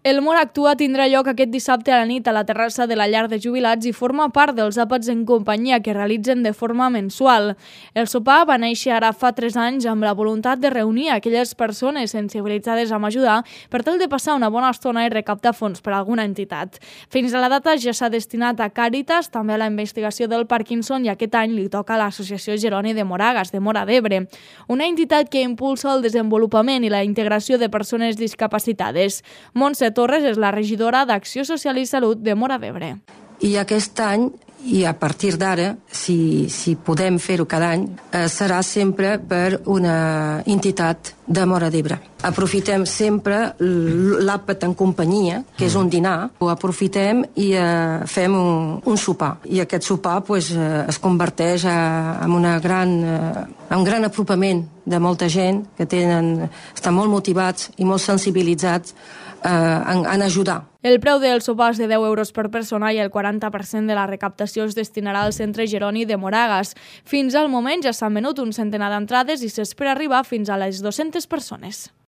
El Mora Actua tindrà lloc aquest dissabte a la nit a la terrassa de la llar de jubilats i forma part dels àpats en companyia que realitzen de forma mensual. El sopar va néixer ara fa 3 anys amb la voluntat de reunir aquelles persones sensibilitzades amb ajudar per tal de passar una bona estona i recaptar fons per a alguna entitat. Fins a la data ja s'ha destinat a Càritas, també a la investigació del Parkinson i aquest any li toca a l'Associació Jeroni de Moragas, de Móra d'Ebre, una entitat que impulsa el desenvolupament i la integració de persones discapacitades. Montse Torres és la regidora d'Acció Social i Salut de Móra d'Ebre. I aquest any, i a partir d'ara, si podem fer-ho cada any, serà sempre per una entitat de Móra d'Ebre. Aprofitem sempre l'àpat en companyia, que és un dinar, ho aprofitem i fem un sopar. I aquest sopar es converteix en un gran apropament de molta gent que estan molt motivats i molt sensibilitzats en ajudar. El preu del sopar és de 10 euros per persona i el 40% de la recaptació es destinarà al Centre Jeroni de Moragas. Fins al moment ja s'han venut un centenar d'entrades i s'espera arribar fins a les 200 persones.